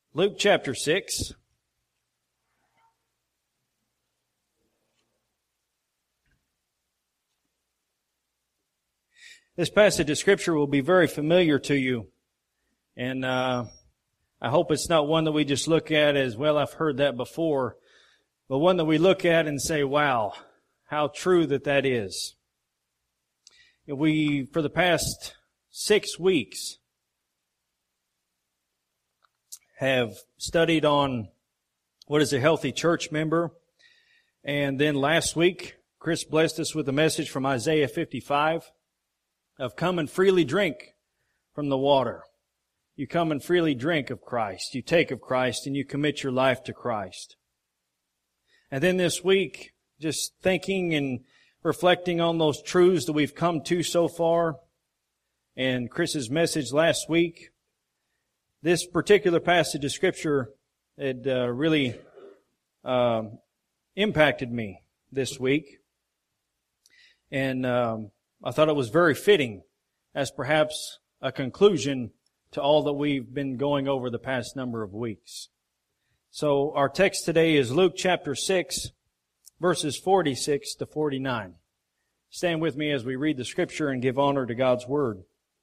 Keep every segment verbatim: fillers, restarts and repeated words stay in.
Luke chapter six. This passage of Scripture will be very familiar to you. And uh, I hope it's not one that we just look at as, well, I've heard that before. But one that we look at and say, wow, how true that that is. We, for the past six weeks, have studied on what is a healthy church member. And then last week, Chris blessed us with a message from Isaiah fifty-five of come and freely drink from the water. You come and freely drink of Christ. You take of Christ and you commit your life to Christ. And then this week, just thinking and reflecting on those truths that we've come to so far, and Chris's message last week, this particular passage of Scripture had uh, really uh, impacted me this week. And um, I thought it was very fitting as perhaps a conclusion to all that we've been going over the past number of weeks. So our text today is Luke chapter six, verses forty-six to forty-nine. Stand with me as we read the Scripture and give honor to God's Word.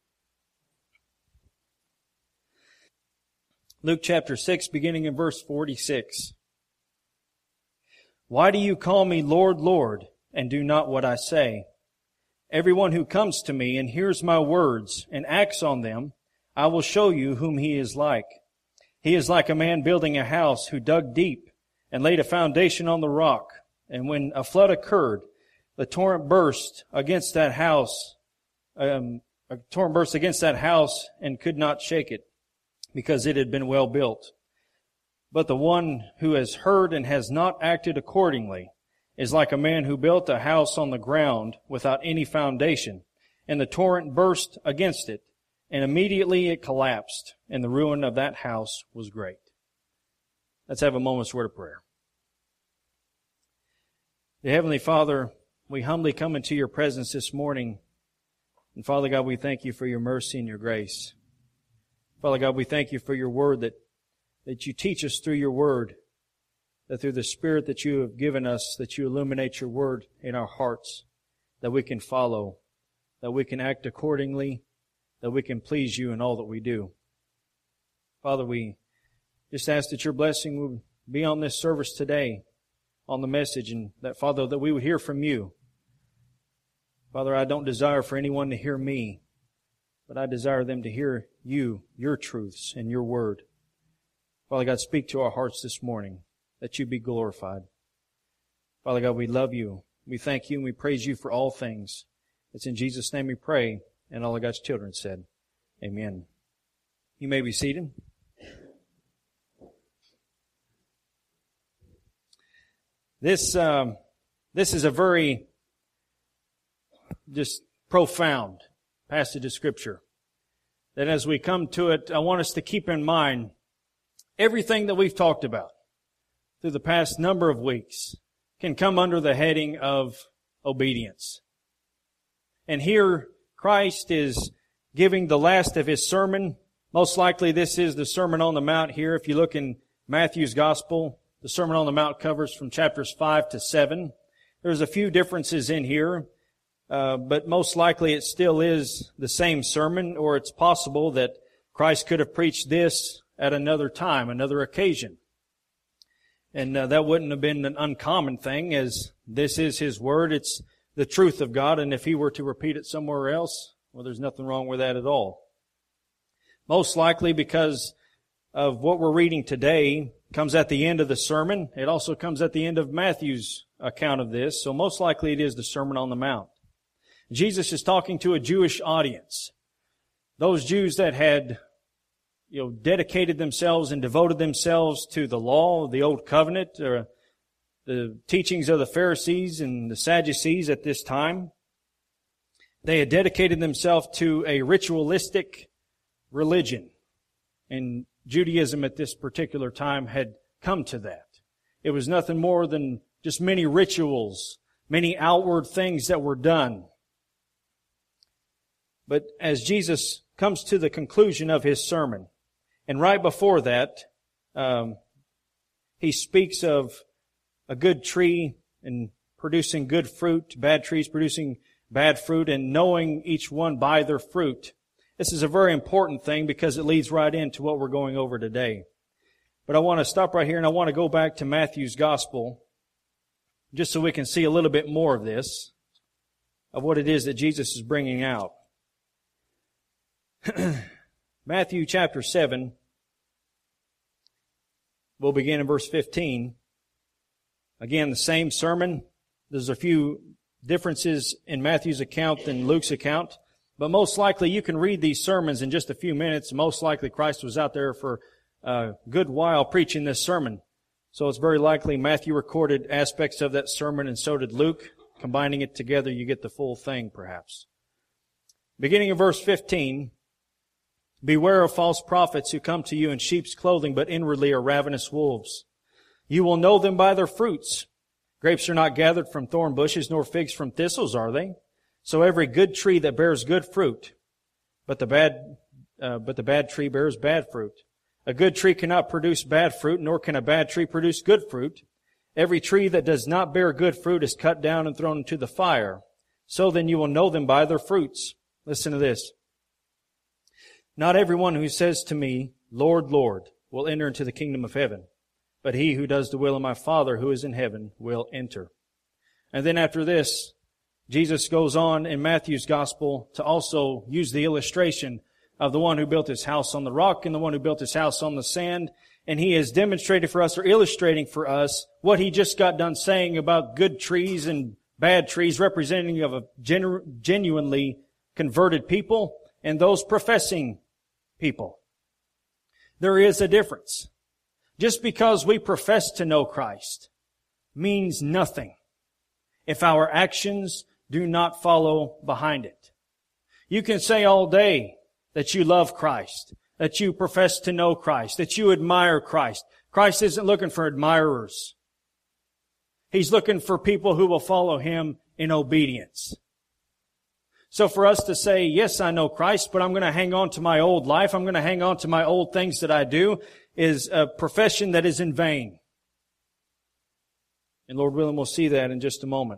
Luke chapter six, beginning in verse forty-six. Why do you call me Lord, Lord, and do not what I say? Everyone who comes to me and hears my words and acts on them, I will show you whom he is like. He is like a man building a house who dug deep and laid a foundation on the rock. And when a flood occurred, the torrent burst against that house, um, a torrent burst against that house and could not shake it, because it had been well built. But the one who has heard and has not acted accordingly is like a man who built a house on the ground without any foundation, and the torrent burst against it, and immediately it collapsed, and the ruin of that house was great. Let's have a moment's word of prayer. Dear Heavenly Father, we humbly come into your presence this morning. And Father God, we thank you for your mercy and your grace. Father God, we thank you for your word, that, that you teach us through your word, that through the Spirit that you have given us, that you illuminate your word in our hearts, that we can follow, that we can act accordingly, that we can please you in all that we do. Father, we just ask that your blessing would be on this service today, on the message, and that, Father, that we would hear from you. Father, I don't desire for anyone to hear me, but I desire them to hear you, your truths, and your word. Father God, speak to our hearts this morning, that you be glorified. Father God, we love you. We thank you and we praise you for all things. It's in Jesus' name we pray, and all of God's children said, amen. You may be seated. This, um, this is a very just profound passage of Scripture, that as we come to it, I want us to keep in mind everything that we've talked about through the past number of weeks can come under the heading of obedience. And here Christ is giving the last of His sermon. Most likely this is the Sermon on the Mount here. If you look in Matthew's Gospel, the Sermon on the Mount covers from chapters five to seven. There's a few differences in here. Uh, but most likely it still is the same sermon, or it's possible that Christ could have preached this at another time, another occasion. And uh, that wouldn't have been an uncommon thing, as this is His Word. It's the truth of God, and if He were to repeat it somewhere else, well, there's nothing wrong with that at all. Most likely because of what we're reading today comes at the end of the sermon. It also comes at the end of Matthew's account of this, so most likely it is the Sermon on the Mount. Jesus is talking to a Jewish audience. Those Jews that had, you know, dedicated themselves and devoted themselves to the law, the Old Covenant, or the teachings of the Pharisees and the Sadducees at this time. They had dedicated themselves to a ritualistic religion. And Judaism at this particular time had come to that. It was nothing more than just many rituals, many outward things that were done. But as Jesus comes to the conclusion of His sermon, and right before that, um, he speaks of a good tree and producing good fruit, bad trees producing bad fruit, and knowing each one by their fruit. This is a very important thing because it leads right into what we're going over today. But I want to stop right here and I want to go back to Matthew's Gospel just so we can see a little bit more of this, of what it is that Jesus is bringing out. Matthew chapter seven, we'll begin in verse fifteen. Again, the same sermon. There's a few differences in Matthew's account than Luke's account. But most likely you can read these sermons in just a few minutes. Most likely Christ was out there for a good while preaching this sermon. So it's very likely Matthew recorded aspects of that sermon and so did Luke. Combining it together, you get the full thing perhaps. Beginning in verse fifteen, beware of false prophets who come to you in sheep's clothing, but inwardly are ravenous wolves. You will know them by their fruits. Grapes are not gathered from thorn bushes, nor figs from thistles, are they? So every good tree that bears good fruit, but the bad, uh, but the bad tree bears bad fruit. A good tree cannot produce bad fruit, nor can a bad tree produce good fruit. Every tree that does not bear good fruit is cut down and thrown into the fire. So then you will know them by their fruits. Listen to this. Not everyone who says to me, Lord, Lord, will enter into the kingdom of heaven, but he who does the will of my Father who is in heaven will enter. And then after this, Jesus goes on in Matthew's Gospel to also use the illustration of the one who built his house on the rock and the one who built his house on the sand. And he has demonstrated for us or illustrating for us what he just got done saying about good trees and bad trees, representing of a genu- genuinely converted people and those professing people. There is a difference. Just because we profess to know Christ means nothing if our actions do not follow behind it. You can say all day that you love Christ, that you profess to know Christ, that you admire Christ. Christ isn't looking for admirers. He's looking for people who will follow Him in obedience. So for us to say, yes, I know Christ, but I'm going to hang on to my old life, I'm going to hang on to my old things that I do, is a profession that is in vain. And Lord willing, we'll see that in just a moment.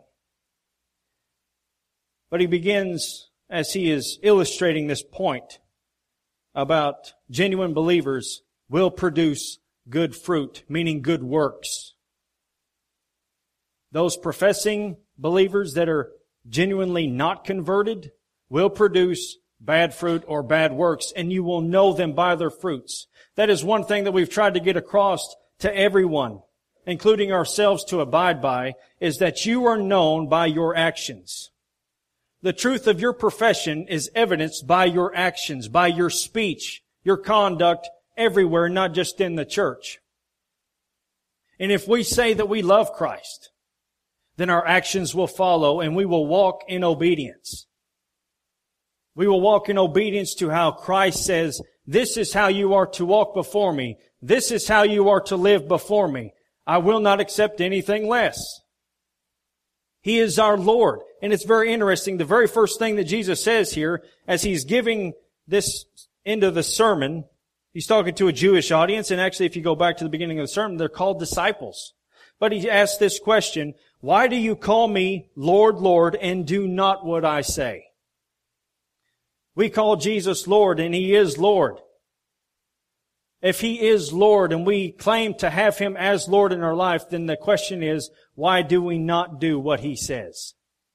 But he begins, as he is illustrating this point, about genuine believers will produce good fruit, meaning good works. Those professing believers that are genuinely not converted will produce bad fruit or bad works, and you will know them by their fruits. That is one thing that we've tried to get across to everyone, including ourselves, to abide by, is that you are known by your actions. The truth of your profession is evidenced by your actions, by your speech, your conduct everywhere, not just in the church. And if we say that we love Christ, then our actions will follow and we will walk in obedience. We will walk in obedience to how Christ says, this is how you are to walk before me. This is how you are to live before me. I will not accept anything less. He is our Lord. And it's very interesting. The very first thing that Jesus says here, as He's giving this end of the sermon, He's talking to a Jewish audience. And actually, if you go back to the beginning of the sermon, they're called disciples. But He asks this question, why do you call me Lord, Lord, and do not what I say? We call Jesus Lord, and He is Lord. If He is Lord and we claim to have Him as Lord in our life, then the question is, why do we not do what He says?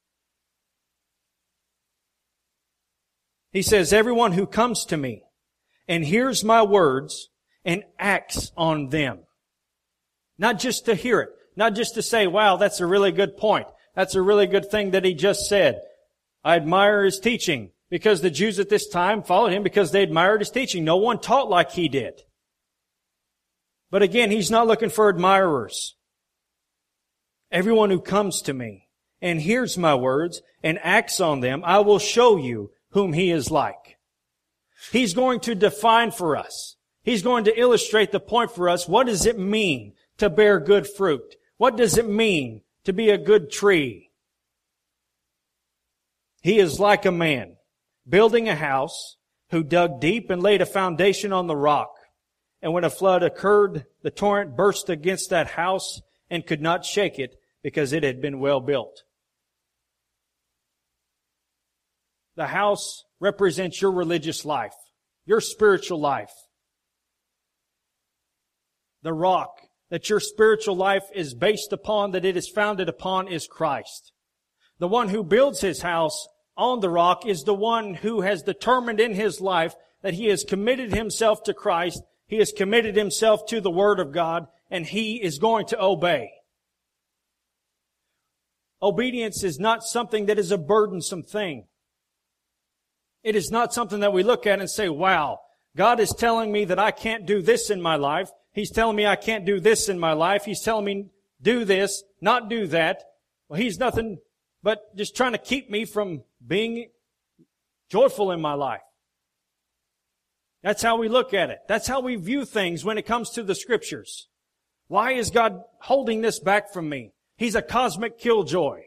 He says, everyone who comes to me and hears my words and acts on them. Not just to hear it. Not just to say, wow, that's a really good point. That's a really good thing that he just said. I admire his teaching. Because the Jews at this time followed him because they admired his teaching. No one taught like he did. But again, he's not looking for admirers. Everyone who comes to me and hears my words and acts on them, I will show you whom he is like. He's going to define for us. He's going to illustrate the point for us. What does it mean to bear good fruit? What does it mean to be a good tree? He is like a man building a house who dug deep and laid a foundation on the rock. And when a flood occurred, the torrent burst against that house and could not shake it because it had been well built. The house represents your religious life, your spiritual life. The rock that your spiritual life is based upon, that it is founded upon, is Christ. The one who builds his house on the rock is the one who has determined in his life that he has committed himself to Christ, he has committed himself to the Word of God, and he is going to obey. Obedience is not something that is a burdensome thing. It is not something that we look at and say, wow, God is telling me that I can't do this in my life. He's telling me I can't do this in my life. He's telling me do this, not do that. Well, He's nothing but just trying to keep me from being joyful in my life. That's how we look at it. That's how we view things when it comes to the Scriptures. Why is God holding this back from me? He's a cosmic killjoy.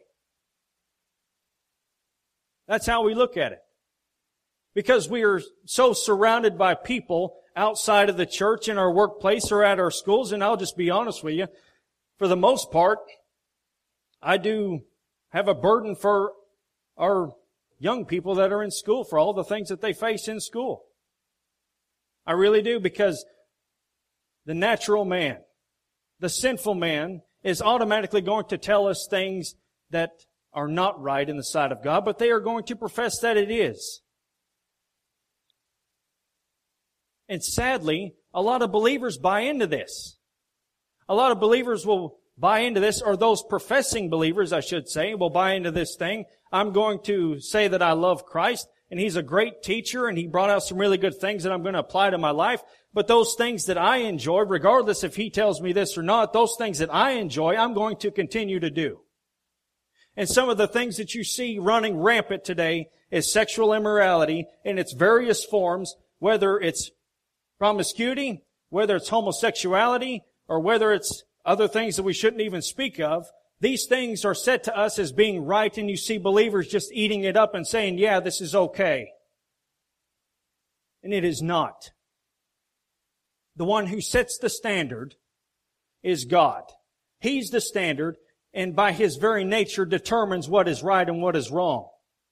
That's how we look at it. Because we are so surrounded by people outside of the church, in our workplace, or at our schools. And I'll just be honest with you, for the most part, I do have a burden for our young people that are in school, for all the things that they face in school. I really do, because the natural man, the sinful man, is automatically going to tell us things that are not right in the sight of God, but they are going to profess that it is. And sadly, a lot of believers buy into this. A lot of believers will buy into this, or those professing believers, I should say, will buy into this thing. I'm going to say that I love Christ, and He's a great teacher, and He brought out some really good things that I'm going to apply to my life. But those things that I enjoy, regardless if He tells me this or not, those things that I enjoy, I'm going to continue to do. And some of the things that you see running rampant today is sexual immorality in its various forms, whether it's promiscuity, whether it's homosexuality, or whether it's other things that we shouldn't even speak of. These things are said to us as being right, and you see believers just eating it up and saying, yeah, this is okay. And it is not. The one who sets the standard is God. He's the standard, and by His very nature determines what is right and what is wrong.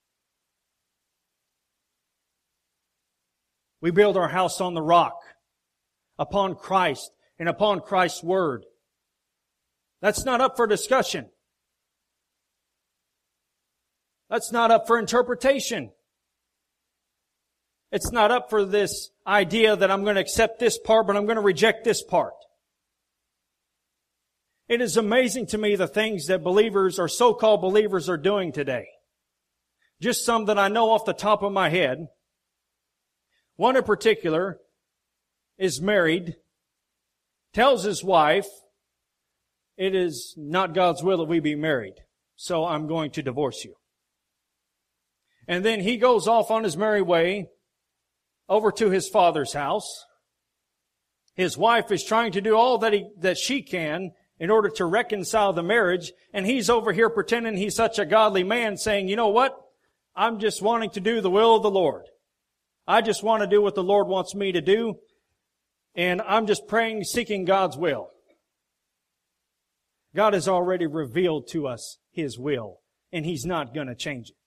We build our house on the rock, upon Christ and upon Christ's Word. That's not up for discussion. That's not up for interpretation. It's not up for this idea that I'm going to accept this part, but I'm going to reject this part. It is amazing to me the things that believers or so-called believers are doing today. Just some that I know off the top of my head. One in particular is married, tells his wife, it is not God's will that we be married, so I'm going to divorce you. And then he goes off on his merry way over to his father's house. His wife is trying to do all that he, that she can in order to reconcile the marriage, and he's over here pretending he's such a godly man, saying, you know what? I'm just wanting to do the will of the Lord. I just want to do what the Lord wants me to do, and I'm just praying, seeking God's will. God has already revealed to us His will, and He's not going to change it.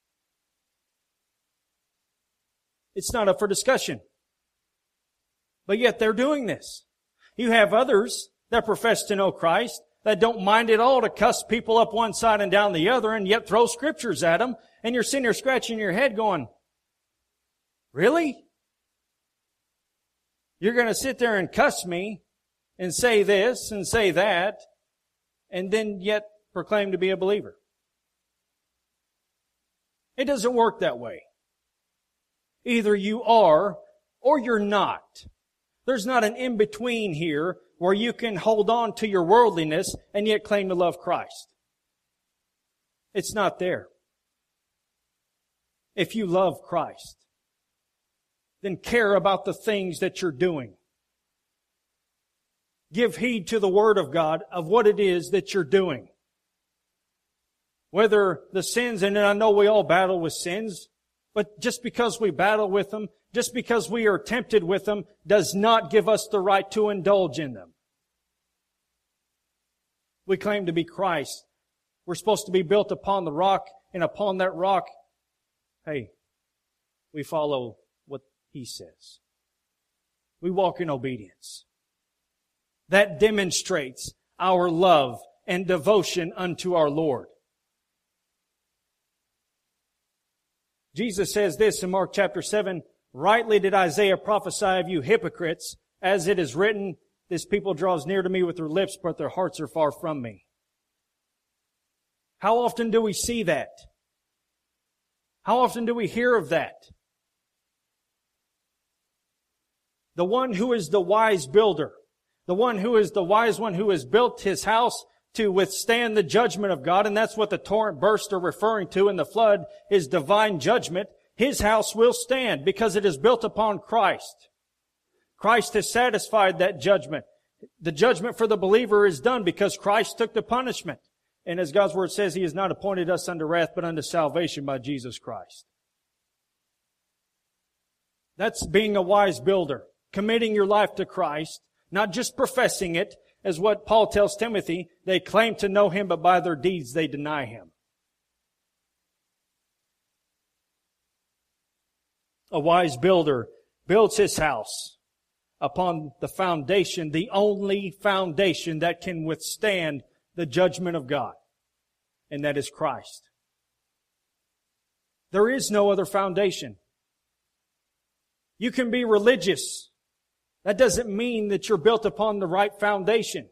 It's not up for discussion. But yet they're doing this. You have others that profess to know Christ, that don't mind at all to cuss people up one side and down the other, and yet throw scriptures at them, and you're sitting there scratching your head going, really? You're going to sit there and cuss me and say this and say that, and then yet proclaim to be a believer? It doesn't work that way. Either you are or you're not. There's not an in-between here where you can hold on to your worldliness and yet claim to love Christ. It's not there. If you love Christ, then care about the things that you're doing. Give heed to the Word of God of what it is that you're doing. Whether the sins, and I know we all battle with sins, But just because we battle with them, just because we are tempted with them, does not give us the right to indulge in them. We claim to be Christ. We're supposed to be built upon the rock, and upon that rock, hey, we follow what He says. We walk in obedience. That demonstrates our love and devotion unto our Lord. Jesus says this in Mark chapter seven, "Rightly did Isaiah prophesy of you hypocrites, as it is written, this people draws near to me with their lips, but their hearts are far from me." How often do we see that? How often do we hear of that? The one who is the wise builder, the one who is the wise one who has built his house to withstand the judgment of God, and that's what the torrent burst are referring to in the flood, is divine judgment. His house will stand because it is built upon Christ. Christ has satisfied that judgment. The judgment for the believer is done because Christ took the punishment. And as God's Word says, He has not appointed us unto wrath, but unto salvation by Jesus Christ. That's being a wise builder. Committing your life to Christ, not just professing it, as what Paul tells Timothy, they claim to know Him, but by their deeds they deny Him. A wise builder builds his house upon the foundation, the only foundation that can withstand the judgment of God, and that is Christ. There is no other foundation. You can be religious. That doesn't mean that you're built upon the right foundation.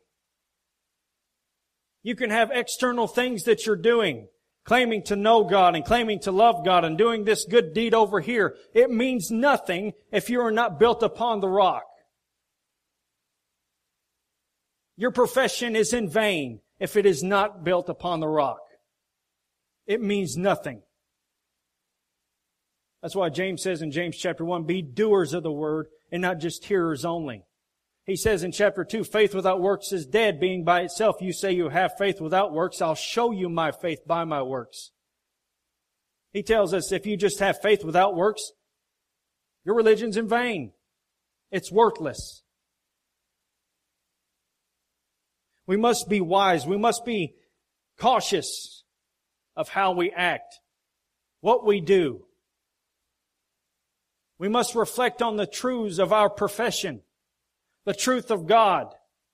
You can have external things that you're doing, claiming to know God and claiming to love God and doing this good deed over here. It means nothing if you are not built upon the rock. Your profession is in vain if it is not built upon the rock. It means nothing. That's why James says in James chapter one, be doers of the word and not just hearers only. He says in chapter two, faith without works is dead, being by itself. You say you have faith without works. I'll show you my faith by my works. He tells us if you just have faith without works, your religion's in vain. It's worthless. We must be wise. We must be cautious of how we act, what we do. We must reflect on the truths of our profession, the truth of God.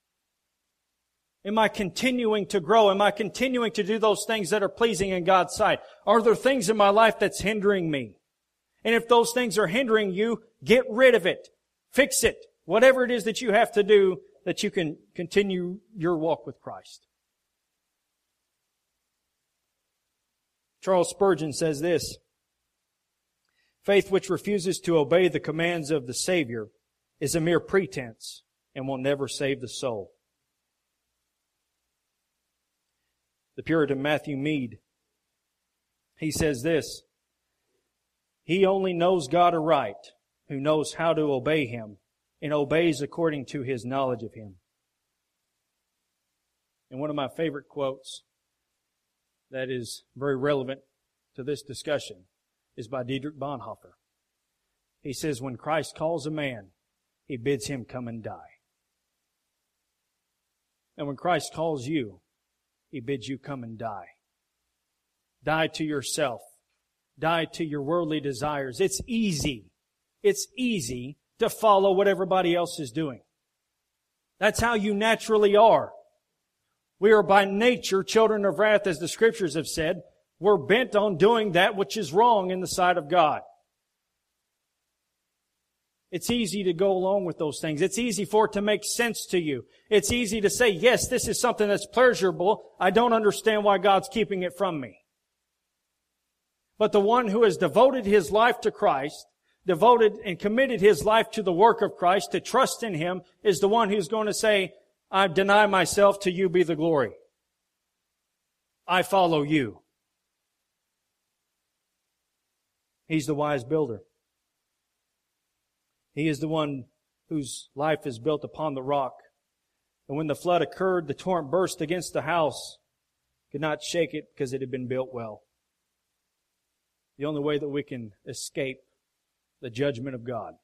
Am I continuing to grow? Am I continuing to do those things that are pleasing in God's sight? Are there things in my life that's hindering me? And if those things are hindering you, get rid of it. Fix it. Whatever it is that you have to do, that you can continue your walk with Christ. Charles Spurgeon says this, faith which refuses to obey the commands of the Savior is a mere pretense and will never save the soul. The Puritan Matthew Mead, he says this, he only knows God aright who knows how to obey Him and obeys according to his knowledge of Him. And one of my favorite quotes that is very relevant to this discussion is by Dietrich Bonhoeffer. He says, when Christ calls a man, He bids him come and die. And when Christ calls you, He bids you come and die. Die to yourself. Die to your worldly desires. It's easy. It's easy to follow what everybody else is doing. That's how you naturally are. We are by nature children of wrath, as the Scriptures have said. We're bent on doing that which is wrong in the sight of God. It's easy to go along with those things. It's easy for it to make sense to you. It's easy to say, yes, this is something that's pleasurable. I don't understand why God's keeping it from me. But the one who has devoted his life to Christ, devoted and committed his life to the work of Christ, to trust in Him, is the one who's going to say, I deny myself, to You be the glory. I follow You. He's the wise builder. He is the one whose life is built upon the rock. And when the flood occurred, the torrent burst against the house, could not shake it because it had been built well. The only way that we can escape the judgment of God,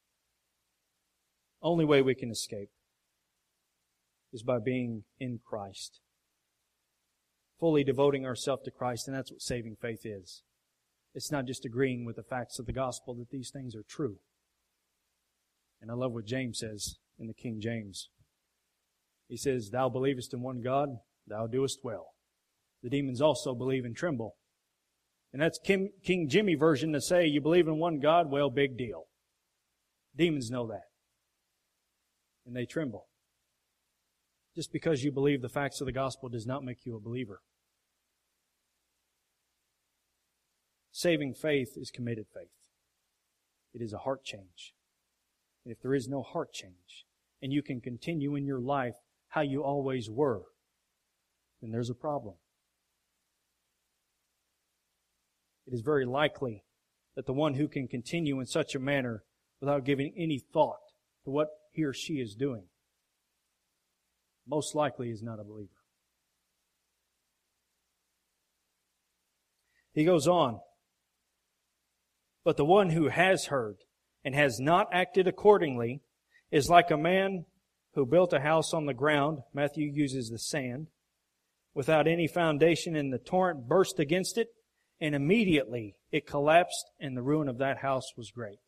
only way we can escape, is by being in Christ. Fully devoting ourselves to Christ, and that's what saving faith is. It's not just agreeing with the facts of the gospel that these things are true. And I love what James says in the King James. He says, "Thou believest in one God, thou doest well. The demons also believe and tremble." And that's King, King Jimmy version to say, you believe in one God, well, big deal. Demons know that. And they tremble. Just because you believe the facts of the gospel does not make you a believer. Saving faith is committed faith. It is a heart change. And if there is no heart change, and you can continue in your life how you always were, then there's a problem. It is very likely that the one who can continue in such a manner without giving any thought to what he or she is doing, most likely is not a believer. He goes on, "But the one who has heard and has not acted accordingly is like a man who built a house on the ground," Matthew uses the sand, "without any foundation, and the torrent burst against it, and immediately it collapsed, and the ruin of that house was great."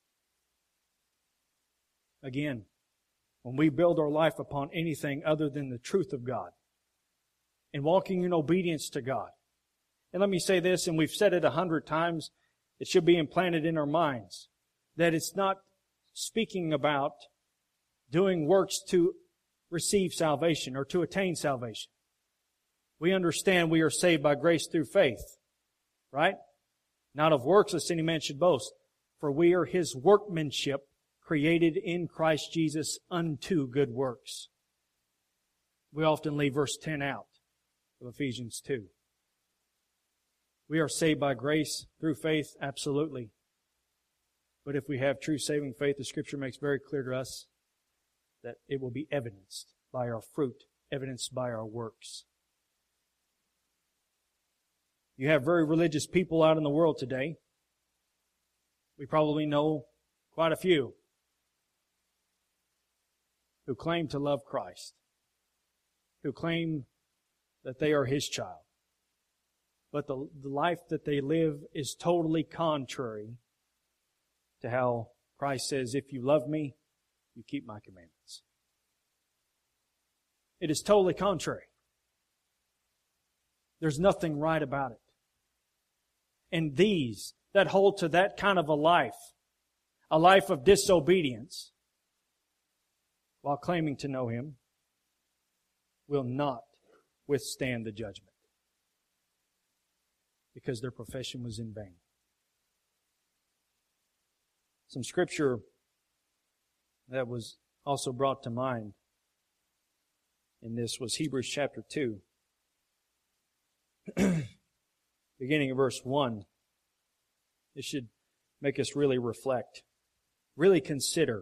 Again, when we build our life upon anything other than the truth of God and walking in obedience to God, and let me say this, and we've said it a hundred times, it should be implanted in our minds, that it's not speaking about doing works to receive salvation or to attain salvation. We understand we are saved by grace through faith, right? Not of works, lest any man should boast. For we are His workmanship, created in Christ Jesus unto good works. We often leave verse ten out of Ephesians two. We are saved by grace through faith, absolutely. But if we have true saving faith, the Scripture makes very clear to us that it will be evidenced by our fruit, evidenced by our works. You have very religious people out in the world today. We probably know quite a few who claim to love Christ, who claim that they are His child. But the, the life that they live is totally contrary to how Christ says, "If you love me, you keep my commandments." It is totally contrary. There's nothing right about it. And these that hold to that kind of a life, a life of disobedience, while claiming to know Him, will not withstand the judgment, because their profession was in vain. Some scripture that was also brought to mind in this was Hebrews chapter two. Beginning of verse one. It should make us really reflect, really consider.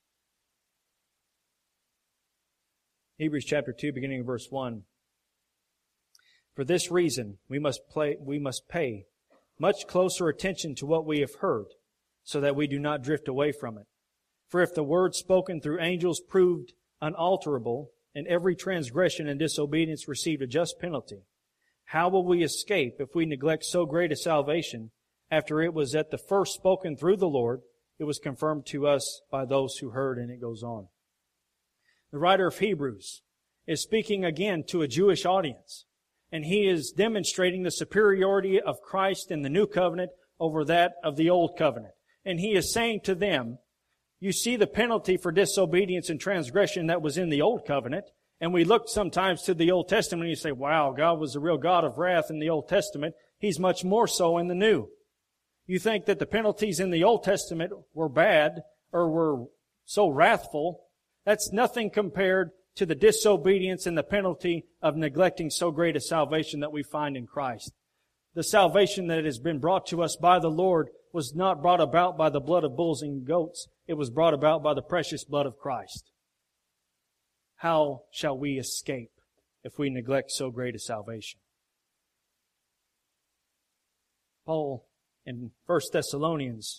Hebrews chapter two, beginning of verse one. "For this reason we must play, we must pay much closer attention to what we have heard, so that we do not drift away from it. For if the word spoken through angels proved unalterable, and every transgression and disobedience received a just penalty, how will we escape if we neglect so great a salvation, after it was at the first spoken through the Lord, it was confirmed to us by those who heard," and it goes on. The writer of Hebrews is speaking again to a Jewish audience, and he is demonstrating the superiority of Christ in the new covenant over that of the old covenant. And he is saying to them, you see the penalty for disobedience and transgression that was in the old covenant. And we look sometimes to the Old Testament and you say, wow, God was the real God of wrath in the Old Testament. He's much more so in the New. You think that the penalties in the Old Testament were bad or were so wrathful. That's nothing compared to the disobedience and the penalty of neglecting so great a salvation that we find in Christ. The salvation that has been brought to us by the Lord was not brought about by the blood of bulls and goats. It was brought about by the precious blood of Christ. How shall we escape if we neglect so great a salvation? Paul In First Thessalonians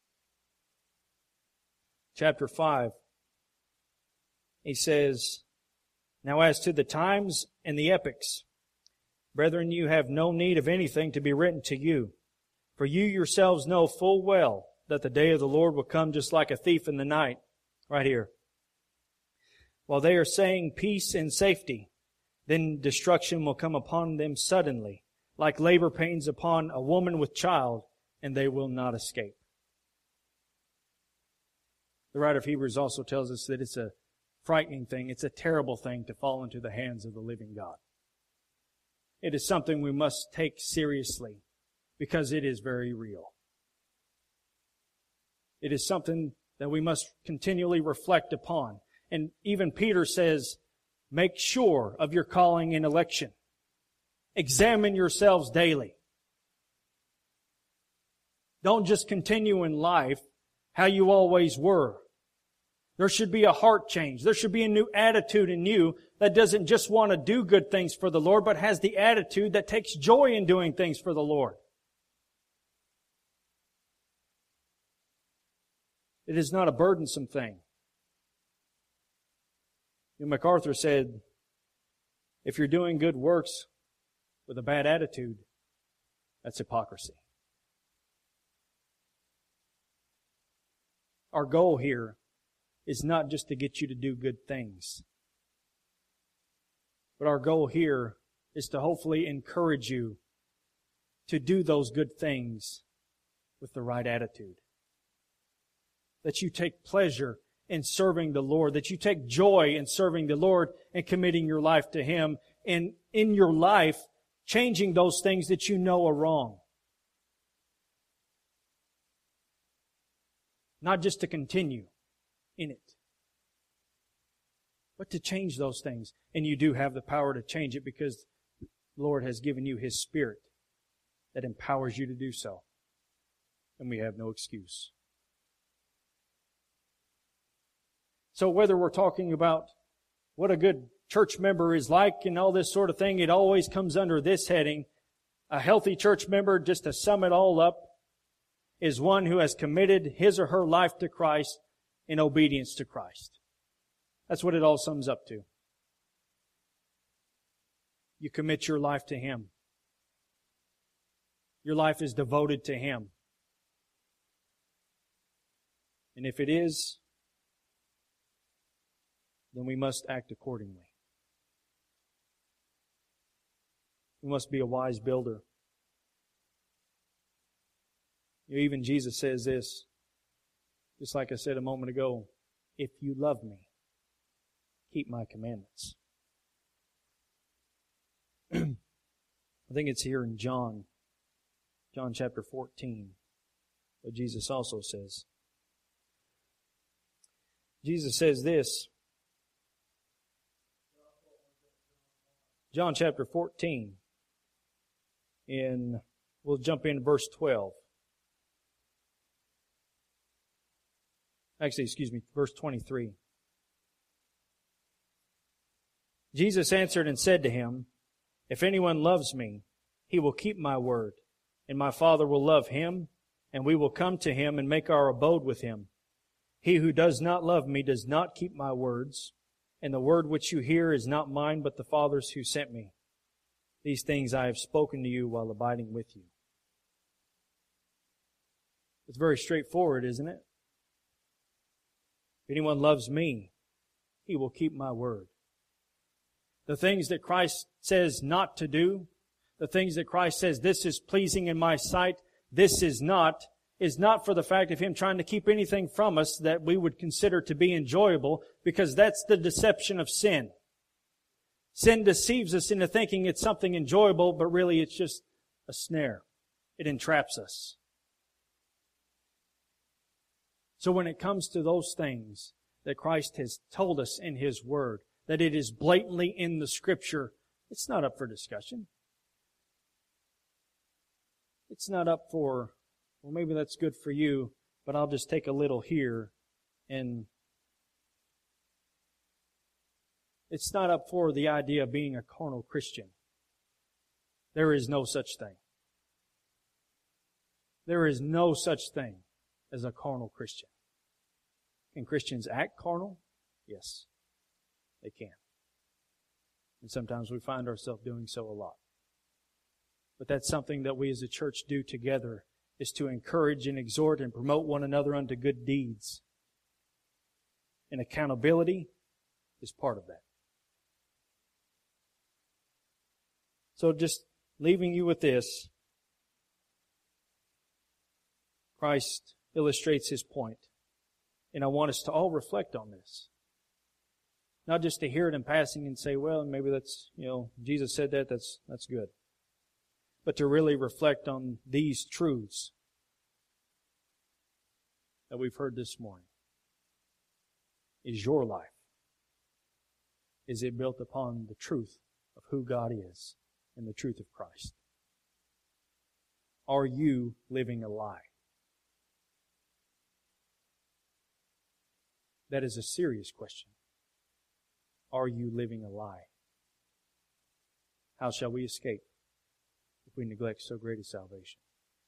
chapter five, he says, "Now as to the times and the epochs, brethren, you have no need of anything to be written to you, for you yourselves know full well that the day of the Lord will come just like a thief in the night." Right here. "While they are saying peace and safety, then destruction will come upon them suddenly, like labor pains upon a woman with child, and they will not escape." The writer of Hebrews also tells us that it's a frightening thing, it's a terrible thing to fall into the hands of the living God. It is something we must take seriously because it is very real. It is something that we must continually reflect upon. And even Peter says, make sure of your calling and election. Examine yourselves daily. Don't just continue in life how you always were. There should be a heart change. There should be a new attitude in you that doesn't just want to do good things for the Lord, but has the attitude that takes joy in doing things for the Lord. It is not a burdensome thing. MacArthur said, if you're doing good works with a bad attitude, that's hypocrisy. Our goal here is not just to get you to do good things, but our goal here is to hopefully encourage you to do those good things with the right attitude. That you take pleasure in serving the Lord, that you take joy in serving the Lord and committing your life to Him, and in your life, changing those things that you know are wrong. Not just to continue in it, but to change those things. And you do have the power to change it because the Lord has given you His Spirit that empowers you to do so. And we have no excuse. So whether we're talking about what a good church member is like and all this sort of thing, it always comes under this heading. A healthy church member, just to sum it all up, is one who has committed his or her life to Christ in obedience to Christ. That's what it all sums up to. You commit your life to Him. Your life is devoted to Him. And if it is, then we must act accordingly. We must be a wise builder. Even Jesus says this, just like I said a moment ago, if you love me, keep my commandments. I think it's here in John, John chapter fourteen, what Jesus also says. Jesus says this, John chapter fourteen, and we'll jump in verse twelve. Actually, excuse me, verse twenty-three. Jesus answered and said to him, if anyone loves me, he will keep my word, and my Father will love him, and we will come to him and make our abode with him. He who does not love me does not keep my words, and the word which you hear is not mine, but the Father's who sent me. These things I have spoken to you while abiding with you. It's very straightforward, isn't it? If anyone loves me, he will keep my word. The things that Christ says not to do, the things that Christ says, this is pleasing in my sight, this is not, is not for the fact of Him trying to keep anything from us that we would consider to be enjoyable, because that's the deception of sin. Sin deceives us into thinking it's something enjoyable, but really it's just a snare. It entraps us. So when it comes to those things that Christ has told us in His Word, that it is blatantly in the Scripture, it's not up for discussion. It's not up for, well, maybe that's good for you, but I'll just take a little here. And it's not up for the idea of being a carnal Christian. There is no such thing. There is no such thing as a carnal Christian. Can Christians act carnal? Yes, they can. And sometimes we find ourselves doing so a lot. But that's something that we as a church do together, is to encourage and exhort and promote one another unto good deeds. And accountability is part of that. So just leaving you with this, Christ illustrates His point. And I want us to all reflect on this. Not just to hear it in passing and say, well, maybe that's, you know, Jesus said that, that's, that's good. But to really reflect on these truths that we've heard this morning. Is your life, is it built upon the truth of who God is and the truth of Christ? Are you living a lie? That is a serious question. Are you living a lie? How shall we escape if we neglect so great a salvation?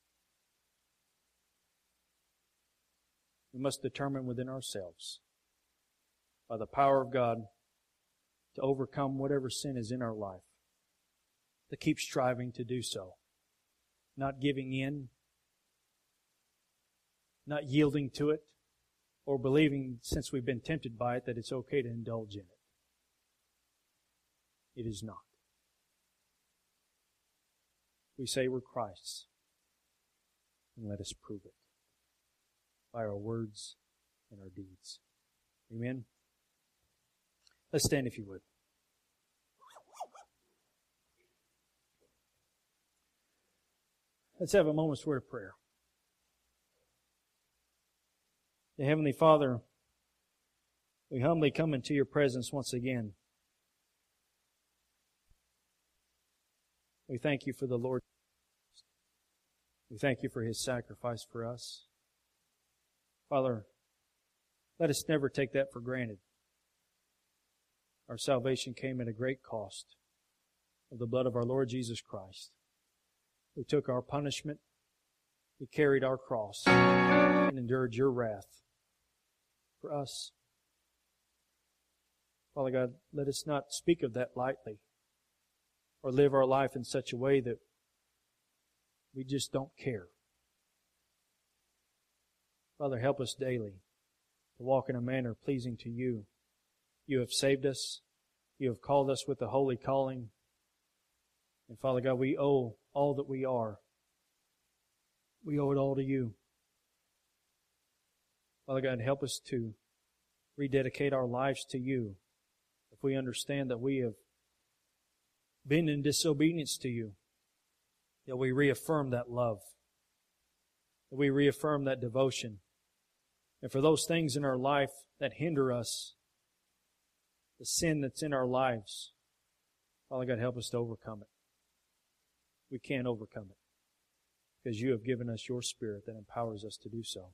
We must determine within ourselves, by the power of God, to overcome whatever sin is in our life, to keep striving to do so, not giving in, not yielding to it, or believing, since we've been tempted by it, that it's okay to indulge in it. It is not. We say we're Christ's, and let us prove it by our words and our deeds. Amen. Let's stand if you would. Let's have a moment's word of prayer. Dear Heavenly Father, we humbly come into your presence once again. We thank you for the Lord. We thank you for His sacrifice for us. Father, let us never take that for granted. Our salvation came at a great cost of the blood of our Lord Jesus Christ, who took our punishment, He carried our cross, and endured your wrath for us. Father God, let us not speak of that lightly or live our life in such a way that we just don't care. Father, help us daily to walk in a manner pleasing to you. You have saved us. You have called us with a holy calling. And Father God, we owe all that we are. We owe it all to you. Father God, help us to rededicate our lives to you. If we understand that we have been in disobedience to you, that we reaffirm that love, that we reaffirm that devotion. And for those things in our life that hinder us, the sin that's in our lives, Father God, help us to overcome it. We can't overcome it because you have given us your Spirit that empowers us to do so.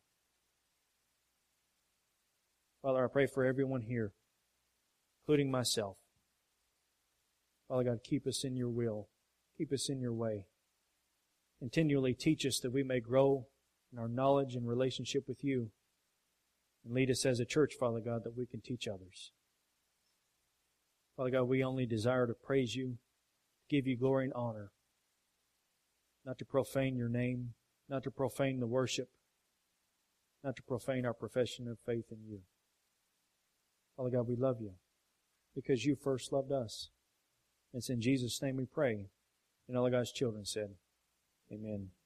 Father, I pray for everyone here, including myself. Father God, keep us in your will. Keep us in your way. Continually teach us that we may grow in our knowledge and relationship with you. And lead us as a church, Father God, that we can teach others. Father God, we only desire to praise you, give you glory and honor, not to profane your name, not to profane the worship, not to profane our profession of faith in you. Father God, we love you because you first loved us. It's in Jesus' name we pray. And all of God's children said, amen.